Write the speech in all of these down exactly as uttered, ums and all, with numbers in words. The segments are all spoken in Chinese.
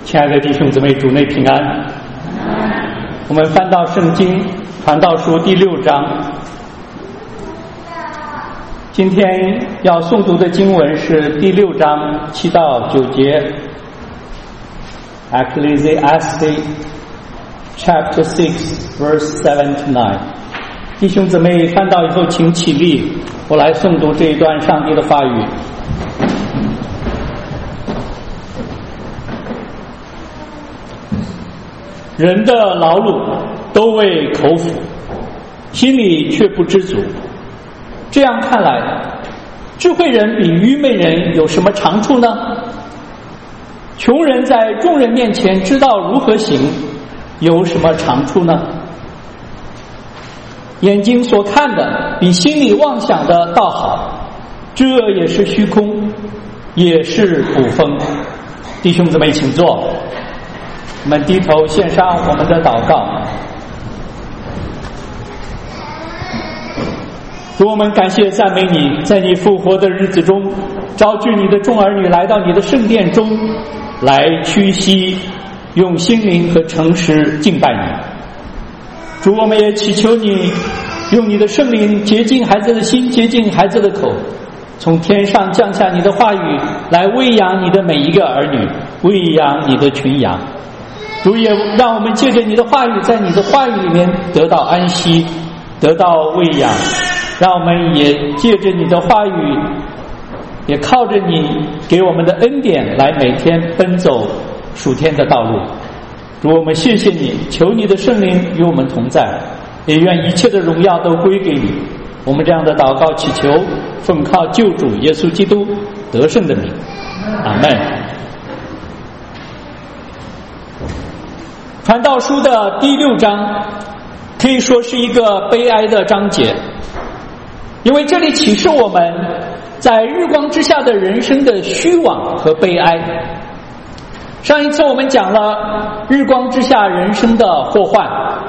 亲爱的弟兄姊妹，主内平安。我们翻到圣经传道书第六章，今天要诵读的经文是第六章七到九节。Ecclesiastes chapter six verse seven to nine。弟兄姊妹翻到以后请起立，我来诵读这一段上帝的话语。人的劳碌都为口腹，心里却不知足。这样看来，智慧人比愚昧人有什么长处呢？穷人在众人面前知道如何行，有什么长处呢？眼睛所看的比心里妄想的倒好，这也是虚空，也是捕风。弟兄姊妹请坐，我们低头献上我们的祷告。主，我们感谢赞美你，在你复活的日子中，召聚你的众儿女来到你的圣殿中，来屈膝，用心灵和诚实敬拜你。主，我们也祈求你用你的圣灵洁净孩子的心，洁净孩子的口，从天上降下你的话语，来喂养你的每一个儿女，喂养你的群羊。主，也让我们借着你的话语，在你的话语里面得到安息，得到喂养。让我们也借着你的话语，也靠着你给我们的恩典，来每天奔走属天的道路。主，我们谢谢你，求你的圣灵与我们同在，也愿一切的荣耀都归给你。我们这样的祷告祈求，奉靠救主耶稣基督得胜的名，阿们。传道书的第六章可以说是一个悲哀的章节，因为这里启示我们在日光之下的人生的虚妄和悲哀。上一次我们讲了日光之下人生的祸患，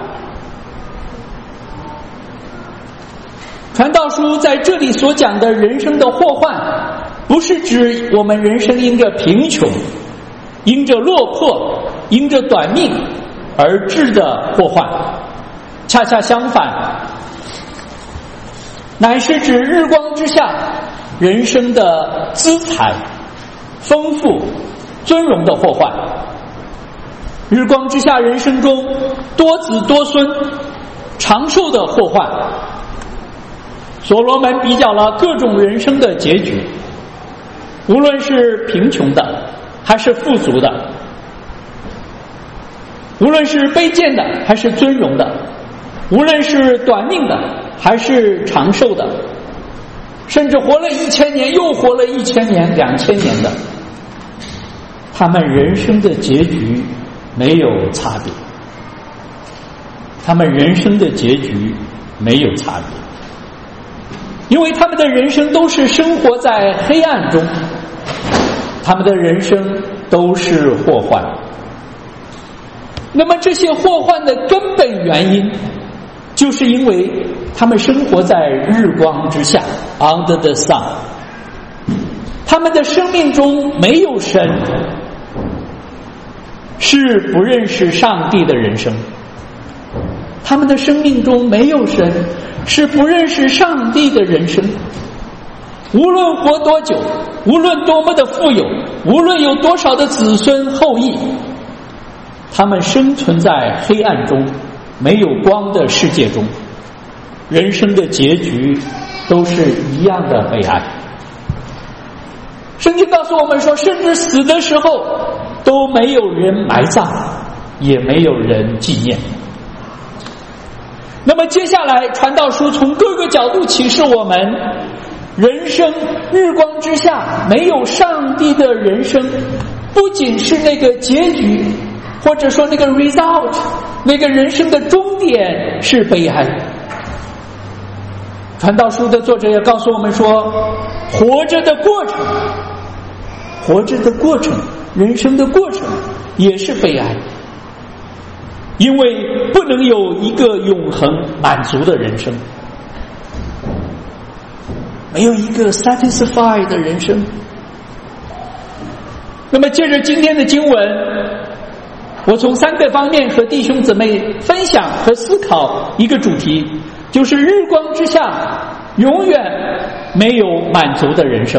传道书在这里所讲的人生的祸患，不是指我们人生因着贫穷、因着落魄、因着短命而致的祸患，恰恰相反，乃是指日光之下人生的资财、丰富、尊荣的祸患。日光之下人生中多子多孙、长寿的祸患。所罗门比较了各种人生的结局，无论是贫穷的还是富足的，无论是卑贱的还是尊荣的，无论是短命的还是长寿的，甚至活了一千年又活了一千年、两千年的，他们人生的结局没有差别，他们人生的结局没有差别，因为他们的人生都是生活在黑暗中，他们的人生都是祸患。那么这些祸患的根本原因，就是因为他们生活在日光之下 under the sun， 他们的生命中没有神，是不认识上帝的人生。他们的生命中没有神，是不认识上帝的人生。无论活多久，无论多么的富有，无论有多少的子孙后裔，他们生存在黑暗中，没有光的世界中，人生的结局都是一样的悲哀。圣经告诉我们说，甚至死的时候都没有人埋葬，也没有人纪念。那么接下来传道书从各个角度启示我们，人生日光之下没有上帝的人生，不仅是那个结局，或者说那个 result， 那个人生的终点是悲哀。传道书的作者也告诉我们说，活着的过程，活着的过程，人生的过程也是悲哀。因为不能有一个永恒满足的人生，没有一个 satisfied 的人生。 那么借着今天的经文，我从三个方面和弟兄姊妹分享和思考一个主题，就是日光之下永远没有满足的人生。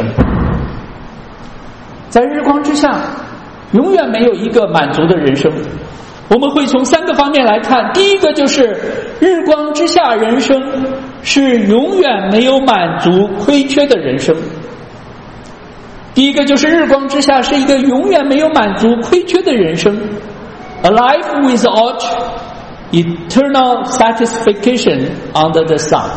在日光之下永远没有一个满足的人生，我们会从三个方面来看。第一个就是日光之下人生是永远没有满足亏缺的人生。第一个就是日光之下是一个永远没有满足亏缺的人生， A life without eternal satisfaction under the sun。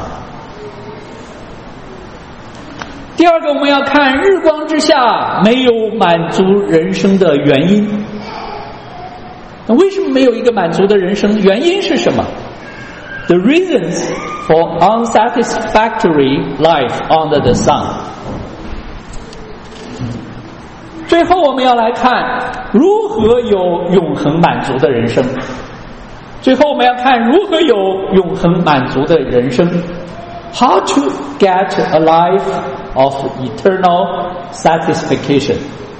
第二个我们要看日光之下没有满足人生的原因。那为什么没有一个满足的人生？原因是什么？ The reasons for unsatisfactory life under the sun。 最后我们要来看如何有永恒满足的人生。最后我们要看如何有永恒满足的人生。How to get a life of eternal satisfaction。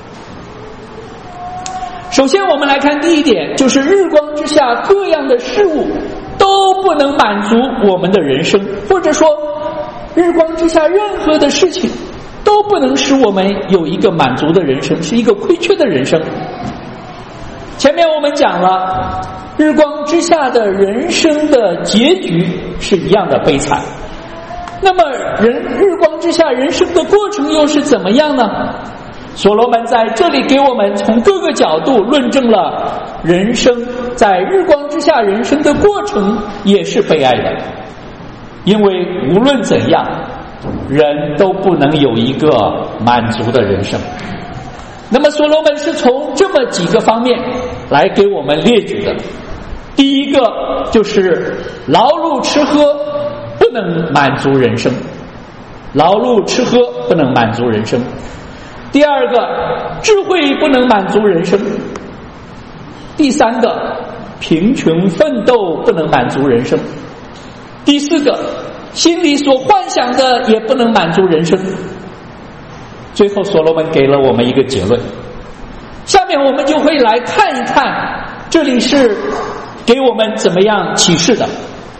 首先我们来看第一点，就是日光之下各样的事物都不能满足我们的人生，或者说日光之下任何的事情都不能使我们有一个满足的人生，是一个亏缺的人生。前面我们讲了日光之下的人生的结局是一样的悲惨，那么人日光之下人生的过程又是怎么样呢？所罗门在这里给我们从各个角度论证了人生在日光之下人生的过程也是悲哀的，因为无论怎样人都不能有一个满足的人生。那么所罗门是从这么几个方面来给我们列举的。第一个就是劳碌吃喝不能满足人生，劳碌吃喝不能满足人生。第二个，智慧不能满足人生。第三个，贫穷奋斗不能满足人生。第四个，心里所幻想的也不能满足人生。最后所罗门给了我们一个结论，下面我们就会来看一看这里是给我们怎么样启示的。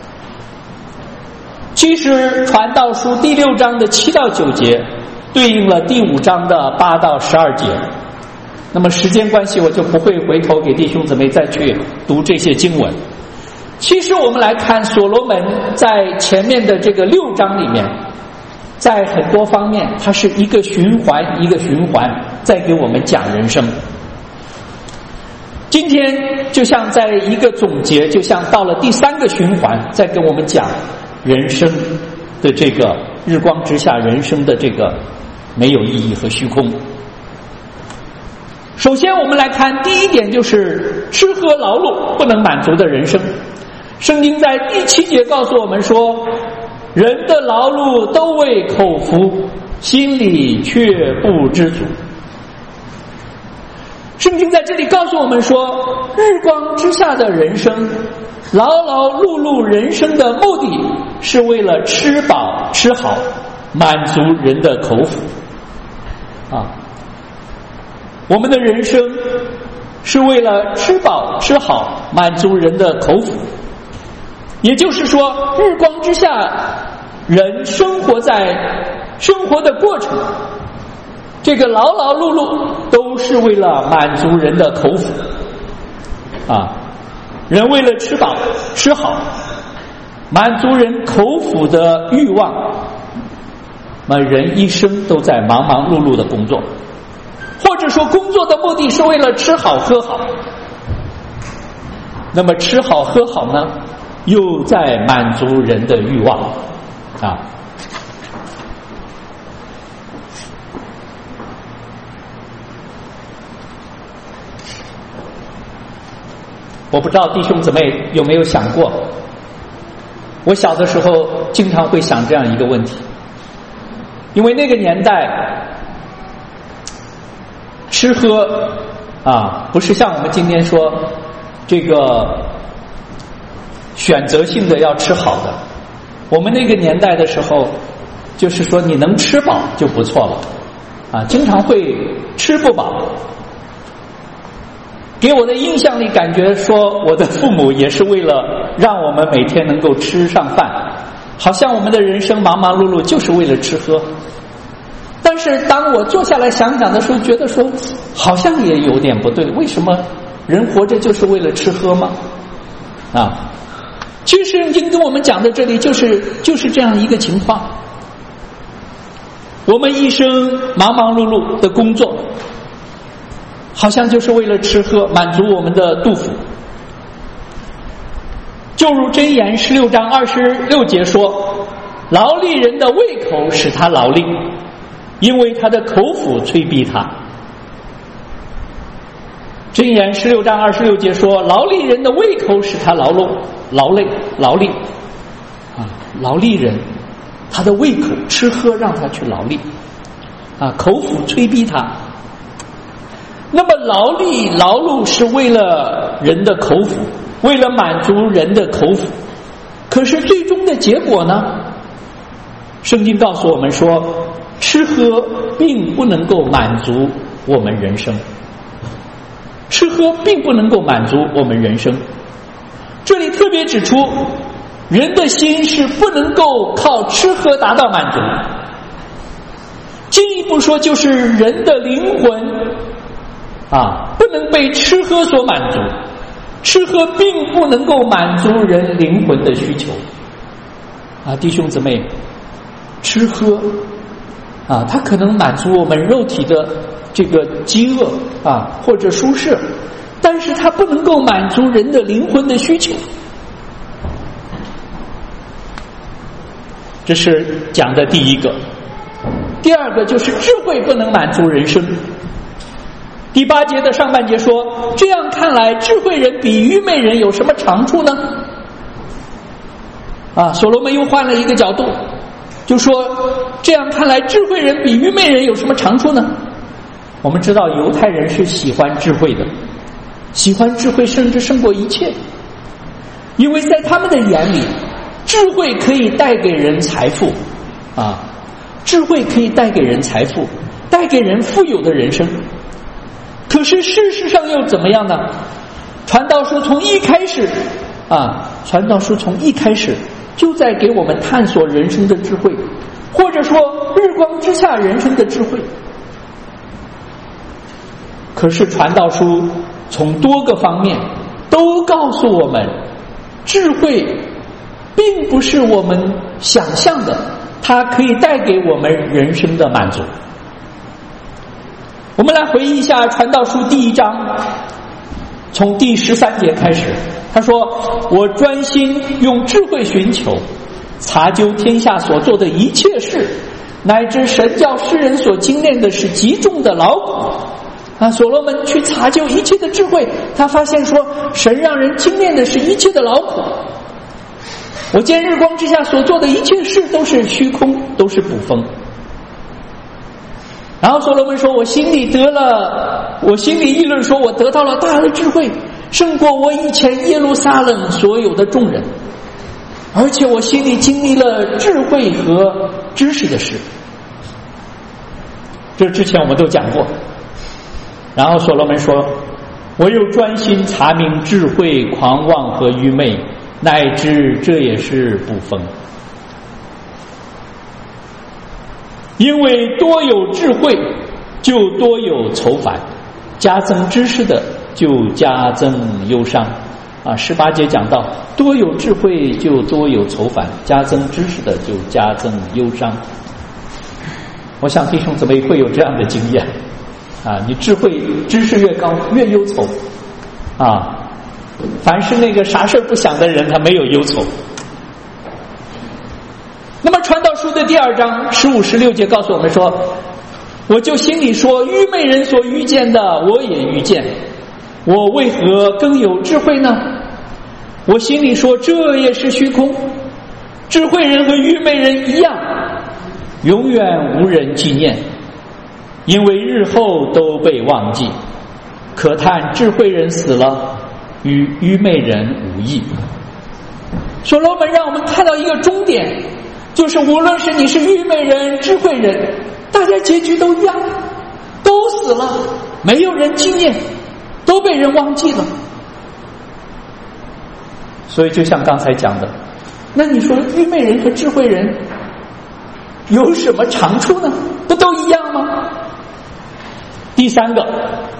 其实传道书第六章的七到九节对应了第五章的八到十二节，那么时间关系我就不会回头给弟兄姊妹再去读这些经文。其实我们来看所罗门在前面的这个六章里面，在很多方面它是一个循环一个循环在给我们讲人生。今天就像在一个总结，就像到了第三个循环在跟我们讲人生的这个日光之下人生的这个没有意义和虚空。首先我们来看第一点，就是吃喝劳碌不能满足的人生。圣经在第七节告诉我们说，人的劳碌都为口腹，心里却不知足。圣经在这里告诉我们说，日光之下的人生，劳劳碌碌人生的目的是为了吃饱吃好，满足人的口腹啊。我们的人生是为了吃饱吃好，满足人的口腹。也就是说，日光之下人生活在生活的过程，这个劳劳碌碌都是为了满足人的口腹啊。人为了吃饱吃好，满足人口腹的欲望，那么人一生都在忙忙碌碌的工作，或者说工作的目的是为了吃好喝好。那么吃好喝好呢，又在满足人的欲望啊。我不知道弟兄姊妹有没有想过，我小的时候经常会想这样一个问题，因为那个年代吃喝啊，不是像我们今天说这个选择性的要吃好的。我们那个年代的时候，就是说你能吃饱就不错了啊，经常会吃不饱。 给我的印象里感觉说，我的父母也是为了让我们每天能够吃上饭，好像我们的人生忙忙碌碌就是为了吃喝。但是当我坐下来想想的时候，觉得说好像也有点不对，为什么人活着就是为了吃喝吗？啊，其实圣经跟我们讲的这里就是就是这样一个情况。我们一生忙忙碌碌的工作，好像就是为了吃喝，满足我们的肚腹。就如箴言十六章二十六节说，劳力人的胃口使他劳力，因为他的口腹催逼他。箴言十六章二十六节说，劳力人的胃口使他劳碌劳累劳力啊，劳力人他的胃口吃喝让他去劳力啊，口腹催逼他。那么劳力劳碌是为了人的口腹，为了满足人的口腹，可是最终的结果呢？圣经告诉我们说，吃喝并不能够满足我们人生，吃喝并不能够满足我们人生。这里特别指出，人的心是不能够靠吃喝达到满足。进一步说，就是人的灵魂啊，不能被吃喝所满足，吃喝并不能够满足人灵魂的需求啊，弟兄姊妹，吃喝啊，它可能满足我们肉体的这个饥饿啊，或者舒适，但是它不能够满足人的灵魂的需求。这是讲的第一个。第二个就是智慧不能满足人生。第八节的上半节说，这样看来智慧人比愚昧人有什么长处呢？啊，所罗门又换了一个角度，就说这样看来智慧人比愚昧人有什么长处呢？我们知道犹太人是喜欢智慧的，喜欢智慧甚至胜过一切，因为在他们的眼里，智慧可以带给人财富啊，智慧可以带给人财富，带给人富有的人生。可是事实上又怎么样呢？传道书从一开始啊，传道书从一开始就在给我们探索人生的智慧，或者说日光之下人生的智慧。可是传道书从多个方面都告诉我们，智慧并不是我们想象的，它可以带给我们人生的满足。我们来回忆一下传道书第一章，从第十三节开始，他说，我专心用智慧寻求，查究天下所做的一切事，乃至神叫世人所经验的是极重的劳苦啊。所罗门去查究一切的智慧，他发现说，神让人经验的是一切的劳苦。我见日光之下所做的一切事都是虚空，都是捕风。然后所罗门说，我心里得了，我心里议论说，我得到了大的智慧，胜过我以前耶路撒冷所有的众人，而且我心里经历了智慧和知识的事。这之前我们都讲过。然后所罗门说，我又专心查明智慧、狂妄和愚昧，乃至这也是捕风。因为多有智慧，就多有愁烦；加增知识的，就加增忧伤。啊，十八节讲到，多有智慧就多有愁烦，加增知识的就加增忧伤。我想弟兄姊妹会有这样的经验啊，你智慧知识越高，越忧愁啊。凡是那个啥事不想的人，他没有忧愁。那么传道书的第二章十五十六节告诉我们说，我就心里说，愚昧人所遇见的我也遇见，我为何更有智慧呢？我心里说，这也是虚空。智慧人和愚昧人一样，永远无人纪念，因为日后都被忘记。可叹智慧人死了，与愚昧人无异。所罗门让我们看到一个终点，就是无论是你是愚昧人、智慧人，大家结局都一样，都死了，没有人纪念， 都被人忘记了。所以就像刚才讲的，那你说愚昧人和智慧人有什么长处呢？不都一样吗？第三个，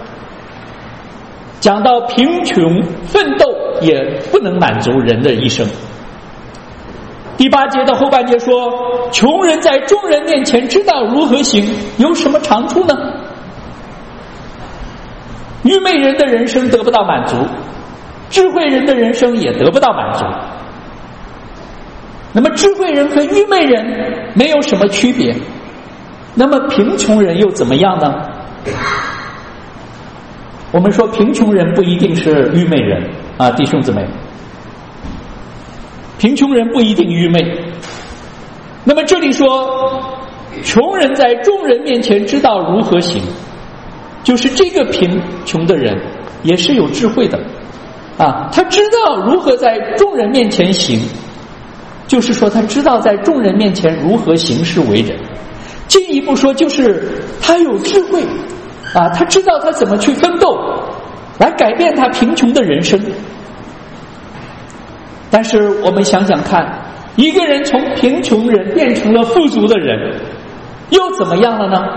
讲到贫穷奋斗也不能满足人的一生。第八节的后半节说，穷人在众人面前知道如何行，有什么长处呢？愚昧人的人生得不到满足，智慧人的人生也得不到满足。那么智慧人和愚昧人没有什么区别，那么贫穷人又怎么样呢？我们说贫穷人不一定是愚昧人啊，弟兄姊妹，贫穷人不一定愚昧。那么这里说穷人在众人面前知道如何行，就是这个贫穷的人也是有智慧的啊，他知道如何在众人面前行，就是说他知道在众人面前如何行事为人。进一步说就是他有智慧啊，他知道他怎么去奋斗来改变他贫穷的人生。但是我们想想看，一个人从贫穷人变成了富足的人又怎么样了呢？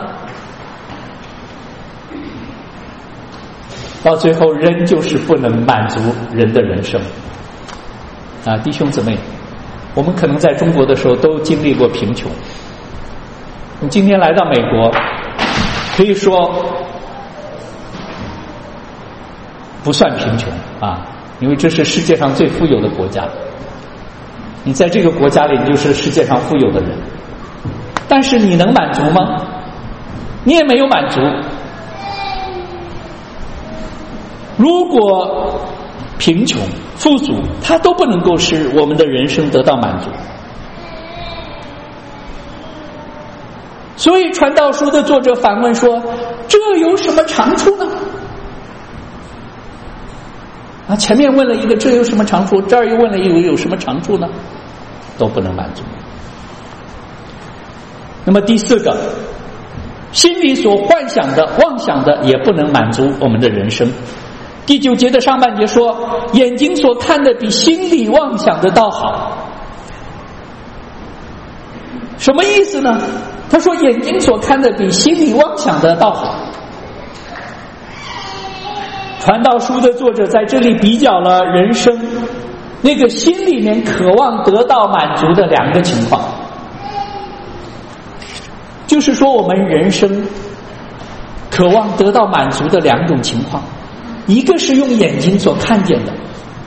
到最后仍旧是不能满足人的人生啊，弟兄姊妹，我们可能在中国的时候都经历过贫穷，你今天来到美国可以说不算贫穷啊，因为这是世界上最富有的国家，你在这个国家里你就是世界上富有的人，但是你能满足吗？你也没有满足。如果贫穷富足它都不能够使我们的人生得到满足，所以传道书的作者反问说，这有什么长处呢？啊，前面问了一个这有什么长处，这儿又问了一个有什么长处呢？都不能满足。那么第四个，心里所幻想的妄想的也不能满足我们的人生。第九节的上半节说，眼睛所看的比心里妄想的倒好。什么意思呢？他说眼睛所看的比心里妄想的倒好。传道书的作者在这里比较了人生那个心里面渴望得到满足的两个情况，就是说我们人生渴望得到满足的两种情况，一个是用眼睛所看见的，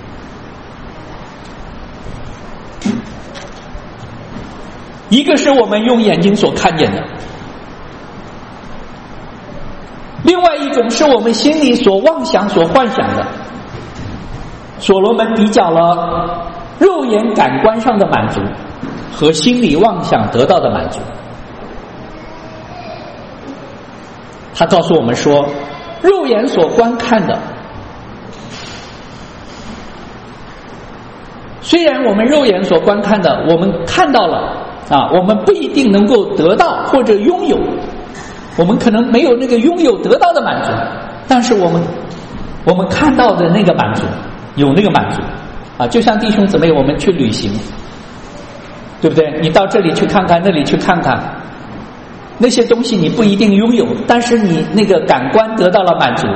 一个是我们用眼睛所看见的，另外一种是我们心里所妄想所幻想的。所罗门比较了肉眼感官上的满足和心理妄想得到的满足。他告诉我们说，肉眼所观看的，虽然我们肉眼所观看的我们看到了啊，我们不一定能够得到或者拥有，我们可能没有那个拥有得到的满足，但是我们我们看到的那个满足，有那个满足啊，就像弟兄姊妹我们去旅行，对不对？你到这里去看看，那里去看看，那些东西你不一定拥有，但是你那个感官得到了满足。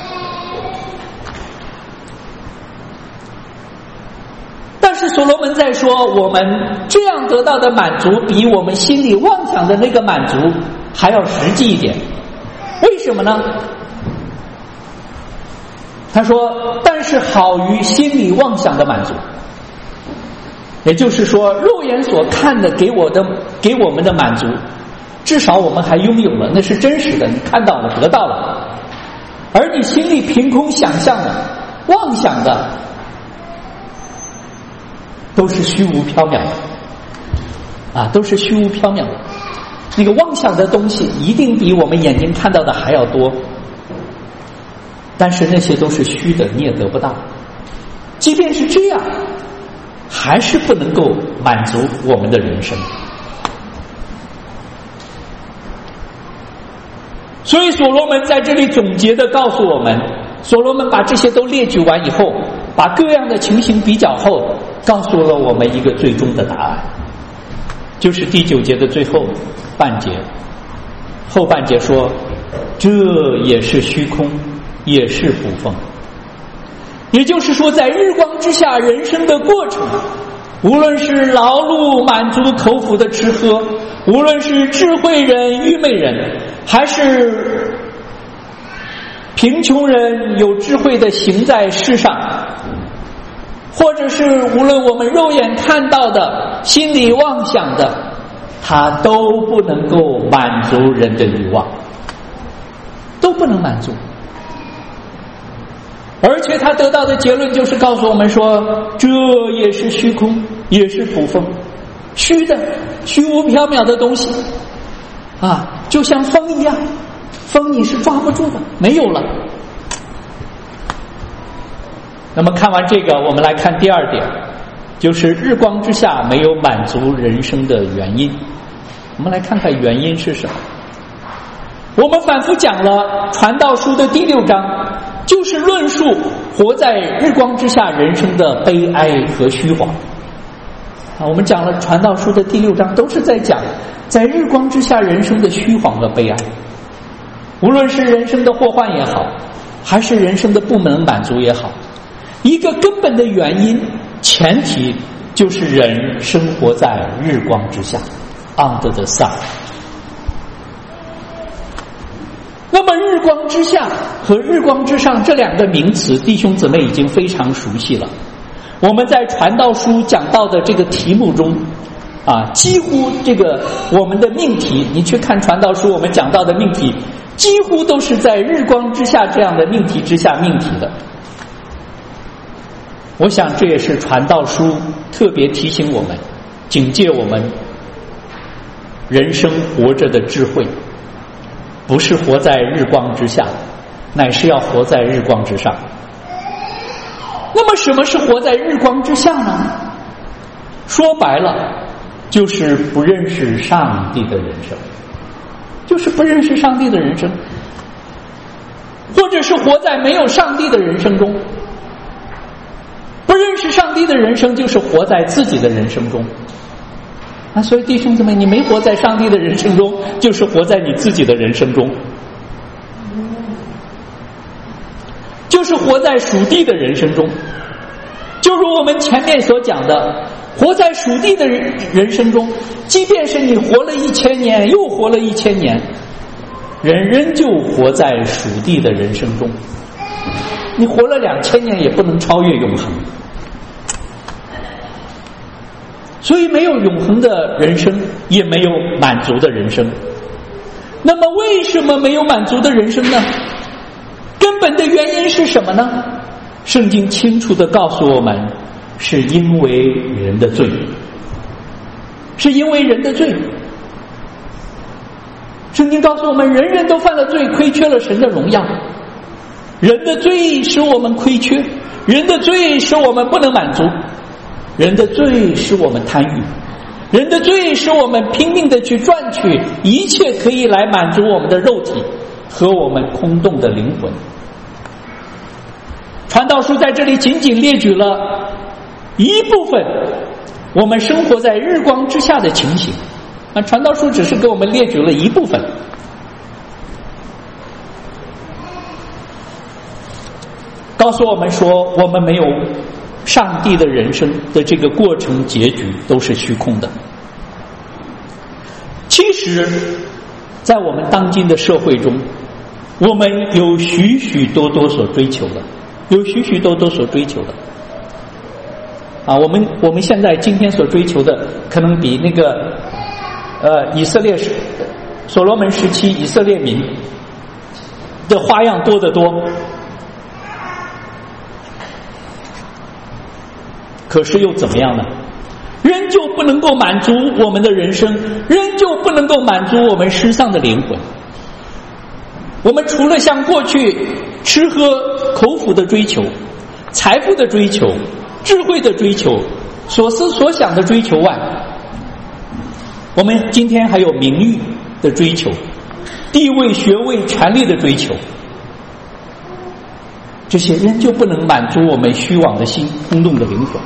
但是所罗门在说，我们这样得到的满足比我们心里妄想的那个满足还要实际一点。为什么呢？他说，但是好于心里妄想的满足。也就是说，肉眼所看的给我的给我们的满足，至少我们还拥有了，那是真实的，你看到了，得到了。而你心里凭空想象的妄想的都是虚无缥缈的啊，都是虚无缥缈的。那个妄想的东西一定比我们眼睛看到的还要多，但是那些都是虚的，你也得不到。即便是这样，还是不能够满足我们的人生。所以所罗门在这里总结的告诉我们， 所罗门把这些都列举完以后，把各样的情形比较后，告诉了我们一个最终的答案，就是第九节的最后半节，后半节说，这也是虚空，也是捕风。也就是说，在日光之下人生的过程，无论是劳碌满足口腹的吃喝，无论是智慧人愚昧人，还是贫穷人有智慧的行在世上，或者是无论我们肉眼看到的心里妄想的，它都不能够满足人的欲望，都不能满足。而且他得到的结论就是告诉我们说，这也是虚空，也是捕风，虚的虚无缥缈的东西啊，就像风一样，风你是抓不住的，没有了。那么看完这个，我们来看第二点，就是日光之下没有满足人生的原因。我们来看看原因是什么。我们反复讲了传道书的第六章，就是论述活在日光之下人生的悲哀和虚晃啊。我们讲了传道书的第六章，都是在讲在日光之下人生的虚晃和悲哀，无论是人生的祸患也好，还是人生的不能满足也好，一个根本的原因前提就是人生活在日光之下 under the sun。那么日光之下和日光之上这两个名词，弟兄姊妹已经非常熟悉了。我们在传道书讲到的这个题目中啊，几乎这个我们的命题，你去看传道书我们讲到的命题，几乎都是在日光之下这样的命题之下命题的。我想这也是传道书特别提醒我们，警戒我们人生活着的智慧，不是活在日光之下，乃是要活在日光之上。那么什么是活在日光之下呢？说白了，就是不认识上帝的人生，就是不认识上帝的人生，或者是活在没有上帝的人生中。不认识上帝的人生，就是活在自己的人生中啊。所以弟兄姊妹，你没活在上帝的人生中，就是活在你自己的人生中，就是活在属地的人生中。就如我们前面所讲的，活在属地的人人生中，即便是你活了一千年又活了一千年，人仍旧活在属地的人生中。你活了两千年也不能超越永恒，所以没有永恒的人生，也没有满足的人生。那么为什么没有满足的人生呢？根本的原因是什么呢？圣经清楚地告诉我们，是因为人的罪，是因为人的罪。圣经告诉我们，人人都犯了罪，亏缺了神的荣耀。人的罪使我们亏缺，人的罪使我们不能满足，人的罪使我们贪欲，人的罪使我们拼命地去赚取一切可以来满足我们的肉体和我们空洞的灵魂。传道书在这里仅仅列举了一部分我们生活在日光之下的情形，那传道书只是给我们列举了一部分。告诉我们说，我们没有上帝的人生的这个过程结局都是虚空的。其实在我们当今的社会中，我们有许许多多所追求的，有许许多多所追求的啊，我们我们现在今天所追求的，可能比那个呃以色列所罗门时期以色列民的花样多得多。可是又怎么样呢？仍旧不能够满足我们的人生，仍旧不能够满足我们失丧的灵魂。我们除了像过去吃喝口腹的追求，财富的追求，智慧的追求，所思所想的追求外，我们今天还有名誉的追求，地位、学位、权力的追求。 这些仍旧不能满足我们虚妄的心、空洞的灵魂。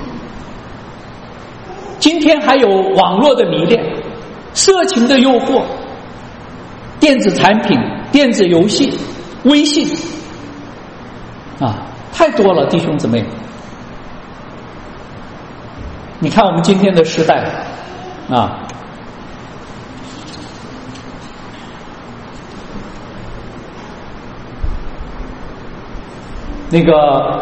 今天还有网络的迷恋、色情的诱惑、电子产品、电子游戏、微信啊，太多了，弟兄姊妹。你看我们今天的时代啊，那个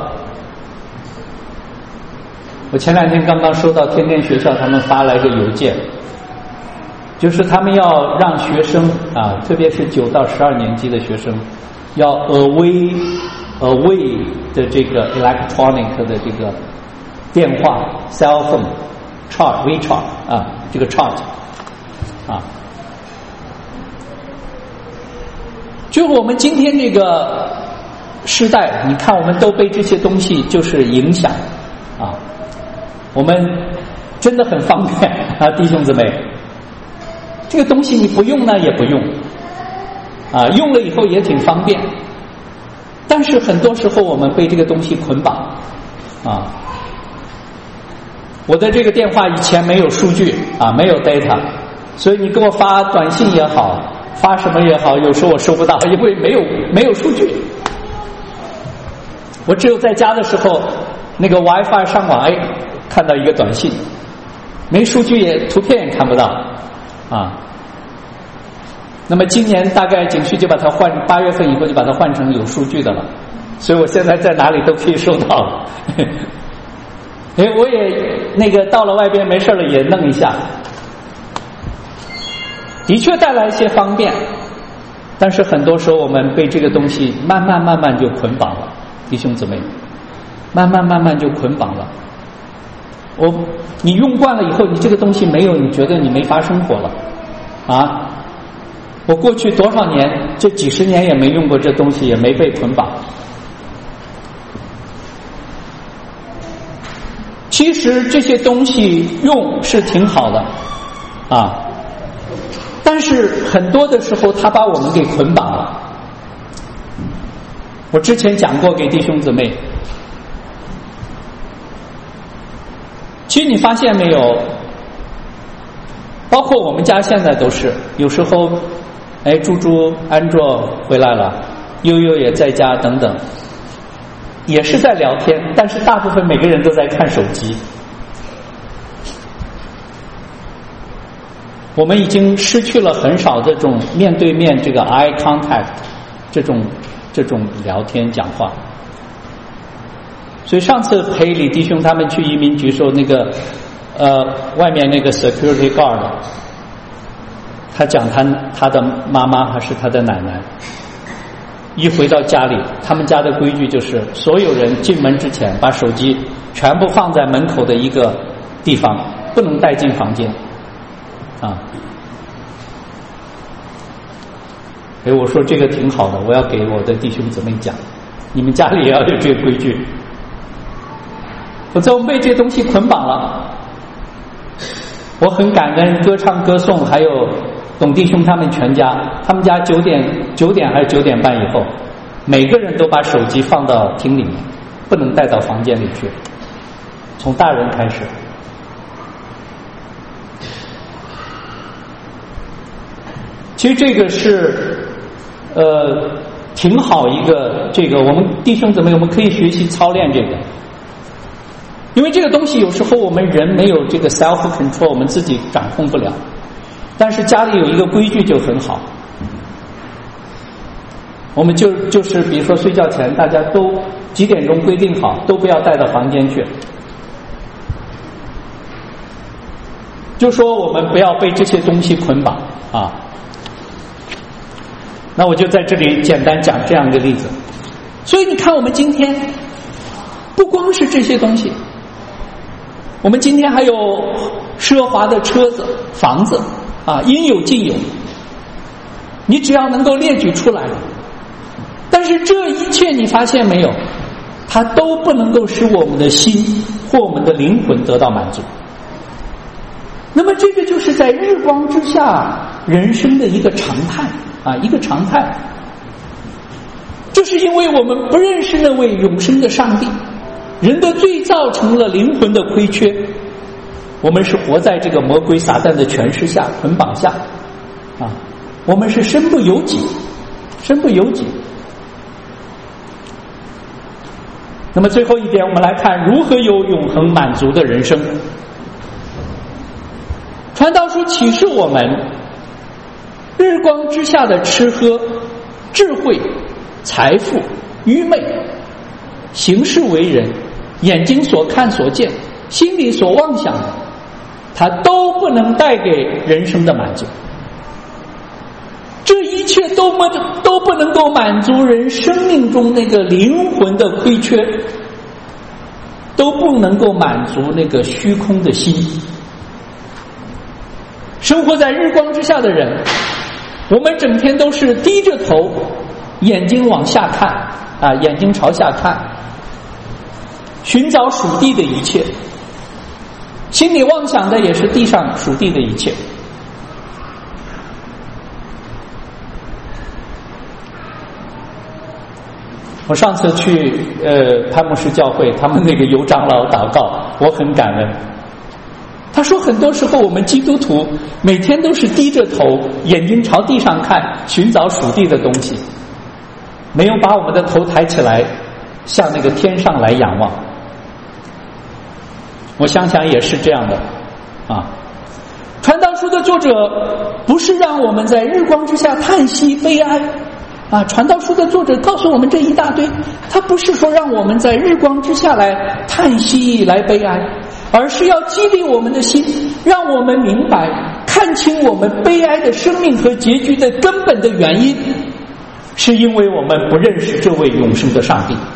我前两天刚刚收到天天学校他们发来一个邮件，就是他们要让学生啊，特别是九到十二年级的学生，要 away away 的这个 electronic 的这个电话 cell phone chart WeChat 啊，这个 chart 啊，就是我们今天这个时代，你看我们都被这些东西就是影响啊，我们真的很方便啊，弟兄姊妹，这个东西你不用呢也不用啊，用了以后也挺方便，但是很多时候我们被这个东西捆绑啊。我的这个电话以前没有数据啊，没有 data， 所以你给我发短信也好，发什么也好，有时候我收不到，因为没有没有数据。我只有在家的时候，那个 WiFi 上网，哎，看到一个短信，没数据也图片也看不到啊。那么今年大概景区就把它换，八月份以后就把它换成有数据的了，所以我现在在哪里都可以收到了。哎，我也那个到了外边没事了也弄一下，的确带来一些方便，但是很多时候我们被这个东西慢慢慢慢就捆绑了，弟兄姊妹，慢慢慢慢就捆绑了。我你用惯了以后，你这个东西没有，你觉得你没法生活了啊？我过去多少年，这几十年也没用过这东西，也没被捆绑。其实这些东西用是挺好的啊，但是很多的时候它把我们给捆绑了。我之前讲过给弟兄姊妹，其实你发现没有，包括我们家现在都是，有时候哎，猪猪安卓回来了，悠悠也在家等等，也是在聊天，但是大部分每个人都在看手机。我们已经失去了很少这种面对面这个 eye contact 这种这种聊天讲话。所以上次陪李弟兄他们去移民局时候，那个呃外面那个 security guard， 他讲他他的妈妈还是他的奶奶，一回到家里，他们家的规矩就是所有人进门之前把手机全部放在门口的一个地方，不能带进房间啊。哎，我说这个挺好的，我要给我的弟兄姊妹讲，你们家里也要有这个规矩，否则我们被这些东西捆绑了。我很感恩歌唱歌颂还有董弟兄他们全家，他们家九点九点还是九点半以后，每个人都把手机放到厅里面，不能带到房间里去，从大人开始。其实这个是呃挺好一个，这个我们弟兄姊妹我们可以学习操练这个，因为这个东西有时候我们人没有这个 self control， 我们自己掌控不了，但是家里有一个规矩就很好。我们就就是比如说睡觉前大家都几点钟规定好，都不要带到房间去，就说我们不要被这些东西捆绑啊。那我就在这里简单讲这样一个例子。所以你看我们今天不光是这些东西，我们今天还有奢华的车子房子啊，应有尽有，你只要能够列举出来，但是这一切你发现没有，它都不能够使我们的心或我们的灵魂得到满足。那么这个就是在日光之下人生的一个常态啊，一个常态。 这是因为我们不认识那位永生的上帝，人的罪造成了灵魂的亏缺，我们是活在这个魔鬼撒旦的权势下、捆绑下啊，我们是身不由己，身不由己。那么最后一点，我们来看如何有永恒满足的人生。传道书启示我们，日光之下的吃喝、智慧、财富、愚昧、行事为人，眼睛所看所见，心里所妄想的，它都不能带给人生的满足。这一切都不都不能够满足人生命中那个灵魂的亏缺，都不能够满足那个虚空的心。生活在日光之下的人，我们整天都是低着头，眼睛往下看啊，眼睛朝下看，寻找属地的一切，心里妄想的也是地上属地的一切。我上次去呃潘牧师教会，他们那个尤长老祷告，我很感恩。他说很多时候我们基督徒每天都是低着头，眼睛朝地上看，寻找属地的东西，没有把我们的头抬起来向那个天上来仰望。我想想也是这样的啊。传道书的作者不是让我们在日光之下叹息悲哀啊，传道书的作者告诉我们这一大堆，他不是说让我们在日光之下来叹息来悲哀，而是要激励我们的心，让我们明白看清我们悲哀的生命和结局的根本的原因，是因为我们不认识这位永生的上帝。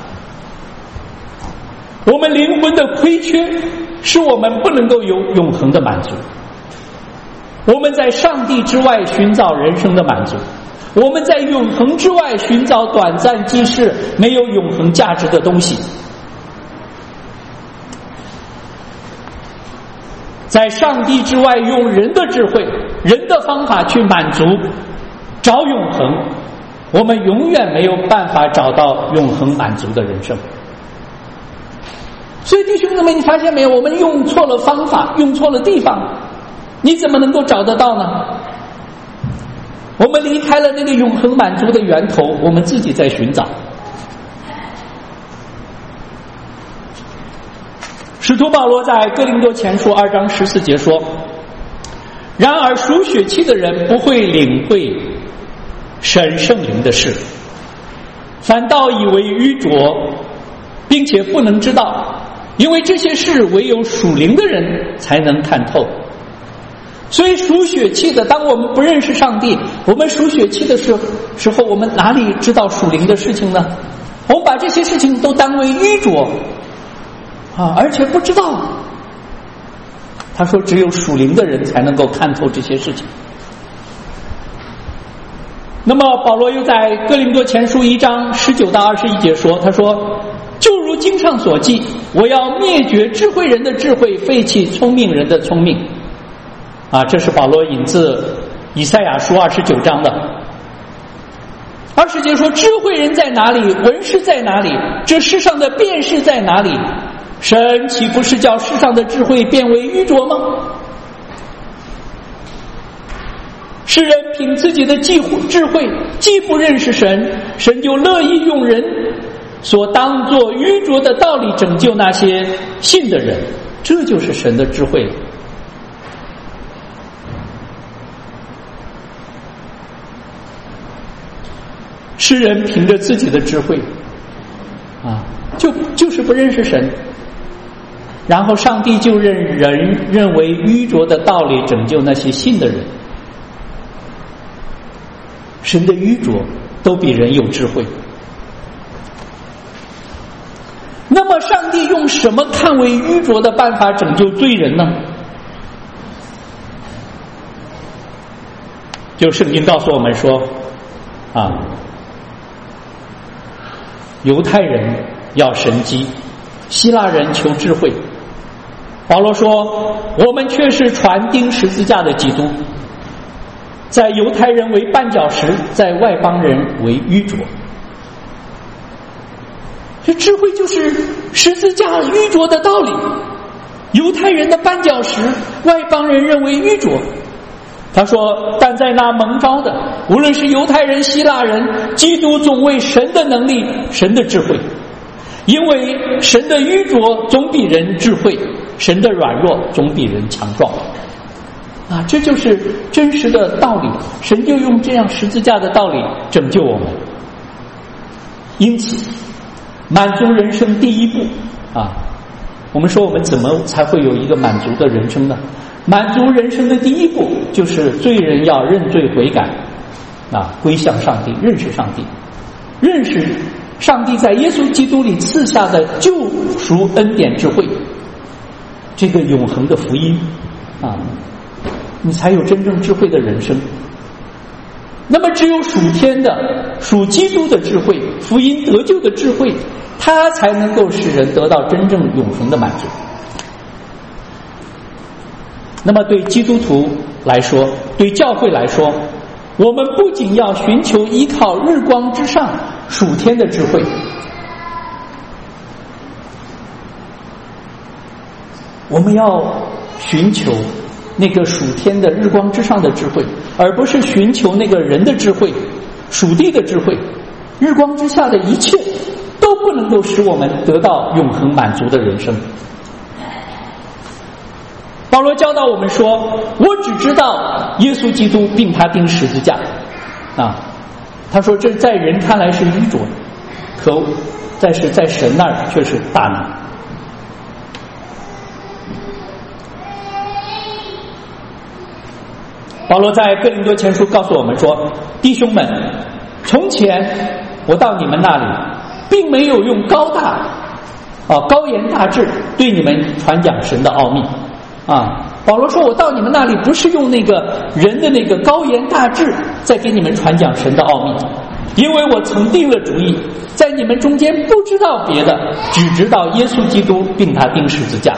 我们灵魂的亏缺使我们不能够有永恒的满足，我们在上帝之外寻找人生的满足，我们在永恒之外寻找短暂即逝没有永恒价值的东西。在上帝之外用人的智慧、人的方法去满足找永恒，我们永远没有办法找到永恒满足的人生。所以弟兄姊妹，你发现没有，我们用错了方法，用错了地方，你怎么能够找得到呢？我们离开了那个永恒满足的源头，我们自己在寻找。使徒保罗在哥林多前书二章十四节说，然而属血气的人不会领会神圣灵的事，反倒以为愚拙，并且不能知道，因为这些事唯有属灵的人才能看透。所以属血气的，当我们不认识上帝，我们属血气的时候时候我们哪里知道属灵的事情呢？我们把这些事情都当为愚拙啊，而且不知道。他说只有属灵的人才能够看透这些事情。那么保罗又在哥林多前书一章十九到二十一节说，他说就如经上所记，我要灭绝智慧人的智慧，废弃聪明人的聪明啊，这是保罗引自以赛亚书二十九章的。二十节说，智慧人在哪里？文士在哪里？这世上的辩士在哪里？神岂不是叫世上的智慧变为愚拙吗？世人凭自己的智慧既不认识神，神就乐意用人所当作愚拙的道理拯救那些信的人，这就是神的智慧。世人凭着自己的智慧啊，就就是不认识神，然后上帝就认人认为愚拙的道理拯救那些信的人。神的愚拙都比人有智慧。那么上帝用什么看为愚拙的办法拯救罪人呢？就圣经告诉我们说啊，犹太人要神迹，希腊人求智慧。保罗说，我们却是传钉十字架的基督，在犹太人为绊脚石，在外邦人为愚拙。 这智慧就是十字架愚拙的道理，犹太人的绊脚石，外邦人认为愚拙。他说，但在那蒙召的，无论是犹太人希腊人，基督总为神的能力，神的智慧，因为神的愚拙总比人智慧，神的软弱总比人强壮啊，这就是真实的道理。神就用这样十字架的道理拯救我们。因此满足人生第一步啊，我们说我们怎么才会有一个满足的人生呢？满足人生的第一步就是罪人要认罪悔改啊，归向上帝，认识上帝，认识上帝在耶稣基督里赐下的救赎恩典智慧，这个永恒的福音啊，你才有真正智慧的人生。那么只有属天的属基督的智慧，福音得救的智慧，它才能够使人得到真正永恒的满足。那么对基督徒来说，对教会来说，我们不仅要寻求依靠日光之上属天的智慧，我们要寻求那个属天的日光之上的智慧，而不是寻求那个人的智慧，属地的智慧。日光之下的一切都不能够使我们得到永恒满足的人生。保罗教导我们说，我只知道耶稣基督并他钉十字架啊，他说这在人看来是愚拙，可但是在神那儿却是大能。保罗在哥林多前书告诉我们说，弟兄们，从前我到你们那里并没有用高大啊高言大志对你们传讲神的奥秘啊，保罗说我到你们那里不是用那个人的那个高言大志在给你们传讲神的奥秘，因为我曾定了主意，在你们中间不知道别的，只知道耶稣基督并他钉十字架。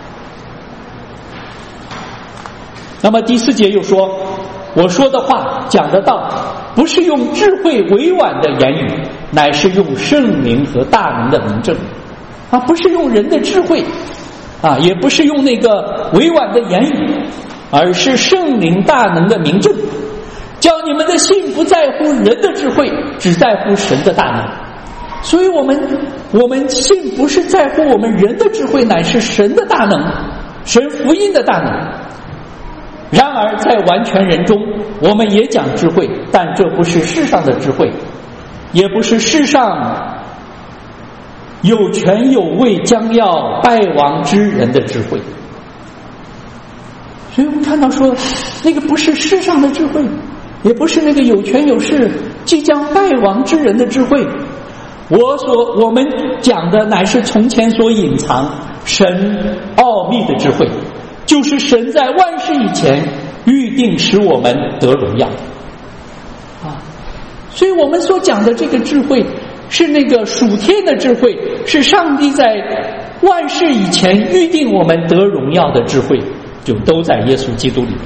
那么第四节又说，我说的话讲的道不是用智慧委婉的言语，乃是用圣灵和大能的明证啊，不是用人的智慧啊，也不是用那个委婉的言语，而是圣灵大能的明证，叫你们的信不在乎人的智慧，只在乎神的大能。所以我们我们信不是在乎我们人的智慧，乃是神的大能，神福音的大能。然而在完全人中，我们也讲智慧，但这不是世上的智慧，也不是世上有权有位将要败亡之人的智慧。所以我们看到说，那个不是世上的智慧，也不是那个有权有势即将败亡之人的智慧。我所我们讲的乃是从前所隐藏神奥秘的智慧，就是神在万事以前预定使我们得荣耀啊！所以我们所讲的这个智慧是那个属天的智慧，是上帝在万事以前预定我们得荣耀的智慧，就都在耶稣基督里面。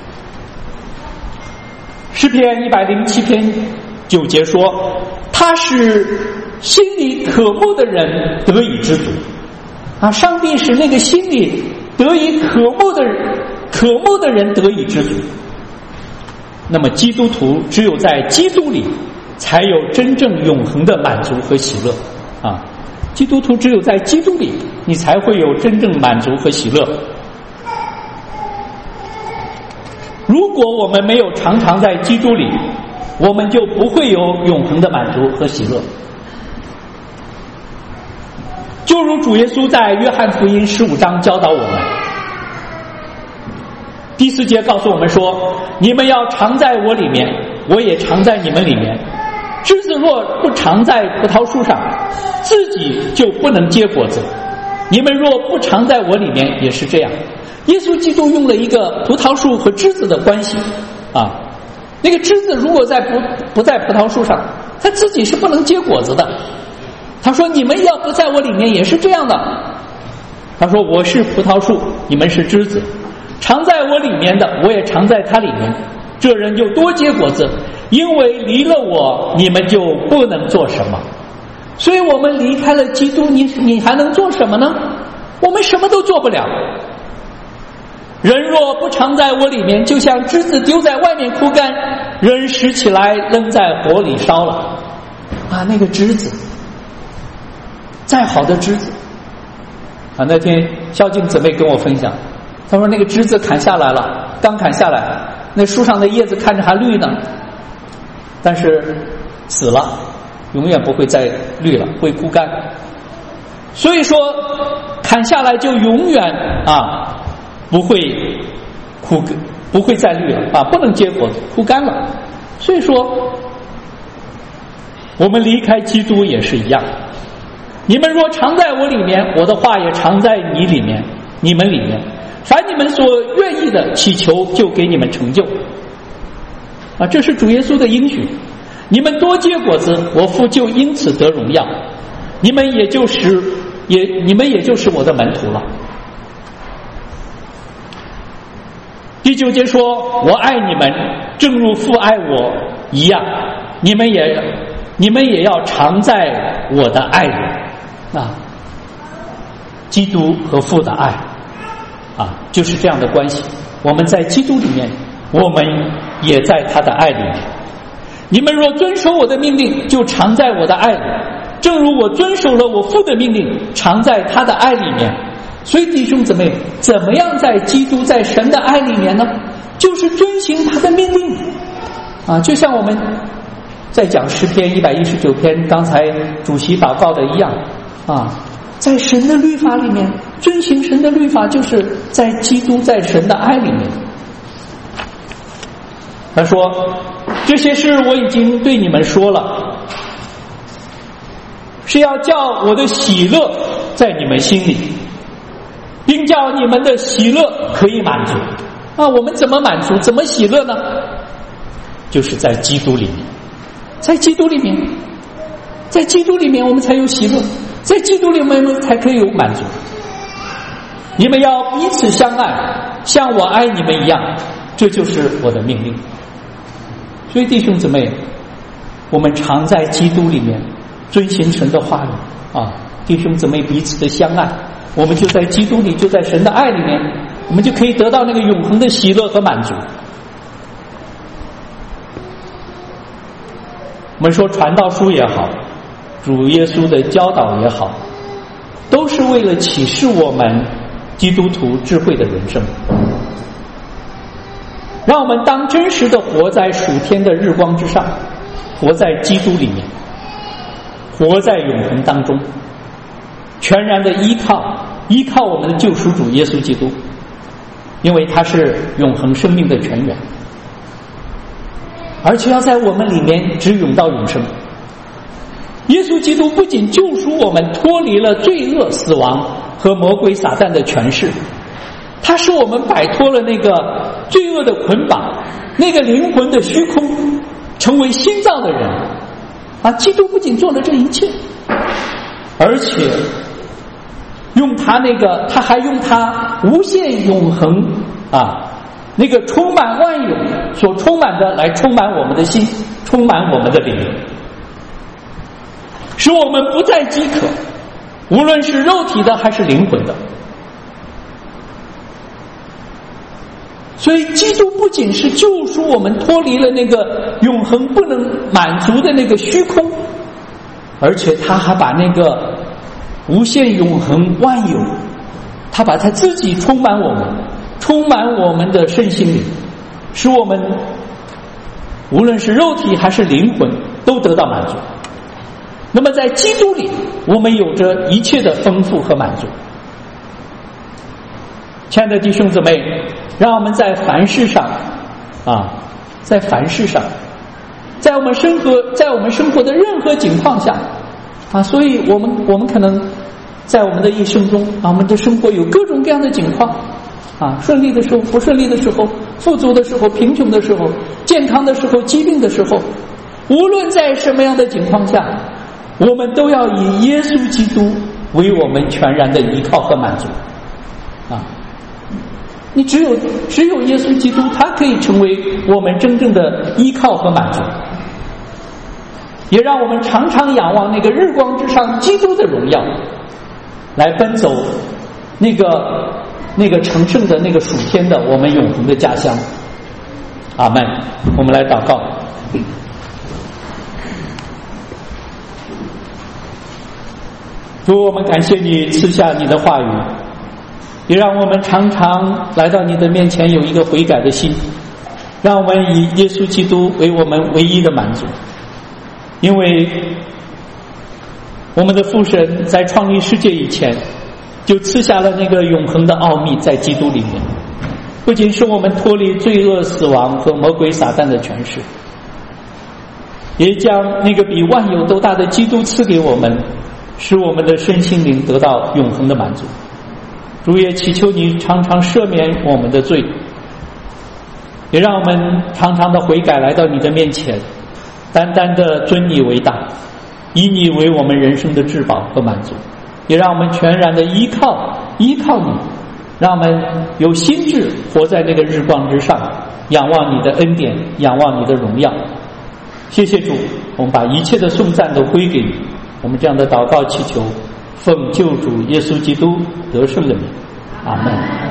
诗篇一百零七篇九节说，他是心里渴慕的人得以知足啊！上帝使那个心里得以渴慕的人，渴慕的人得以知足。那么基督徒只有在基督里才有真正永恒的满足和喜乐啊！基督徒只有在基督里，你才会有真正满足和喜乐。如果我们没有常常在基督里，我们就不会有永恒的满足和喜乐。就如主耶稣在约翰福音十五章教导我们，第四节告诉我们说，你们要常在我里面，我也常在你们里面。枝子若不常在葡萄树上，自己就不能结果子，你们若不常在我里面也是这样。耶稣基督用了一个葡萄树和枝子的关系啊，那个枝子如果在不不在葡萄树上，它自己是不能结果子的。他说你们要不在我里面也是这样的。他说我是葡萄树，你们是枝子，常在我里面的，我也常在他里面，这人就多结果子，因为离了我你们就不能做什么。 所以我们离开了基督，你你还能做什么呢？我们什么都做不了。人若不常在我里面，就像枝子丢在外面枯干，人拾起来扔在火里烧了。啊，那个枝子，再好的枝子啊，那天孝敬姊妹跟我分享，她说那个枝子砍下来了，刚砍下来，那树上的叶子看着还绿呢，但是死了，永远不会再绿了，会枯干。所以说砍下来就永远啊不会枯不会再绿了啊，不能结果子，枯干了。所以说我们离开基督也是一样，你们若常在我里面，我的话也常在你里面，你们里面，凡你们所愿意的祈求，就给你们成就。啊，这是主耶稣的应许。你们多结果子，我父就因此得荣耀，你们也就是也你们也就是我的门徒了。第九节说，我爱你们，正如父爱我一样，你们也你们也要常在我的爱里。啊，基督和父的爱啊，就是这样的关系。我们在基督里面，我们也在他的爱里面。你们若遵守我的命令，就常在我的爱里，正如我遵守了我父的命令，常在他的爱里面。所以弟兄姊妹，怎么样在基督在神的爱里面呢？就是遵行他的命令啊，就像我们在讲诗篇一百一十九篇刚才主席祷告的一样啊，在神的律法里面遵行神的律法，就是在基督在神的爱里面。他说，这些事我已经对你们说了，是要叫我的喜乐在你们心里，并叫你们的喜乐可以满足。啊，我们怎么满足，怎么喜乐呢？就是在基督里面，在基督里面，在基督里面我们才有喜乐，在基督里面我们才可以有满足。你们要彼此相爱，像我爱你们一样，这就是我的命令。所以弟兄姊妹，我们常在基督里面遵行神的话语啊，弟兄姊妹彼此的相爱，我们就在基督里，就在神的爱里面，我们就可以得到那个永恒的喜乐和满足。我们说传道书也好，主耶稣的教导也好，都是为了启示我们基督徒智慧的人生，让我们当真实的活在属天的日光之上，活在基督里面，活在永恒当中，全然的依靠依靠我们的救赎主耶稣基督，因为他是永恒生命的泉源，而且要在我们里面直涌到永生。耶稣基督不仅救赎我们脱离了罪恶、死亡和魔鬼撒旦的权势，他使我们摆脱了那个罪恶的捆绑，那个灵魂的虚空，成为新造的人啊！基督不仅做了这一切，而且用他那个，他还用他无限永恒啊，那个充满万有所充满的来充满我们的心，充满我们的灵，使我们不再饥渴，无论是肉体的还是灵魂的。所以基督不仅是救赎我们脱离了那个永恒不能满足的那个虚空，而且他还把那个无限永恒万有，他把他自己充满我们，充满我们的身心灵，使我们无论是肉体还是灵魂都得到满足。那么在基督里，我们有着一切的丰富和满足。亲爱的弟兄姊妹，让我们在凡事上啊，在凡事上，在我们生活在我们生活的任何情况下啊，所以我们我们可能在我们的一生中啊，我们的生活有各种各样的情况啊，顺利的时候，不顺利的时候，富足的时候，贫穷的时候，健康的时候，疾病的时候，无论在什么样的情况下，我们都要以耶稣基督为我们全然的依靠和满足啊！你只有只有耶稣基督，他可以成为我们真正的依靠和满足。 也让我们常常仰望那个日光之上基督的荣耀，来奔走那个那个成圣的那个属天的我们永恒的家乡。阿们。我们来祷告。主，我们感谢你赐下你的话语，也让我们常常来到你的面前有一个悔改的心，让我们以耶稣基督为我们唯一的满足。因为我们的父神在创立世界以前就赐下了那个永恒的奥秘在基督里面，不仅使我们脱离罪恶死亡和魔鬼撒旦的权势，也将那个比万有都大的基督赐给我们，使我们的身心灵得到永恒的满足。主也祈求你常常赦免我们的罪，也让我们常常的悔改来到你的面前，单单的尊你为大，以你为我们人生的至宝和满足，也让我们全然的依靠依靠你，让我们有心智活在那个日光之上，仰望你的恩典，仰望你的荣耀。谢谢主，我们把一切的颂赞都归给你。我们这样的祷告祈求，奉救主耶稣基督得胜的名，阿们。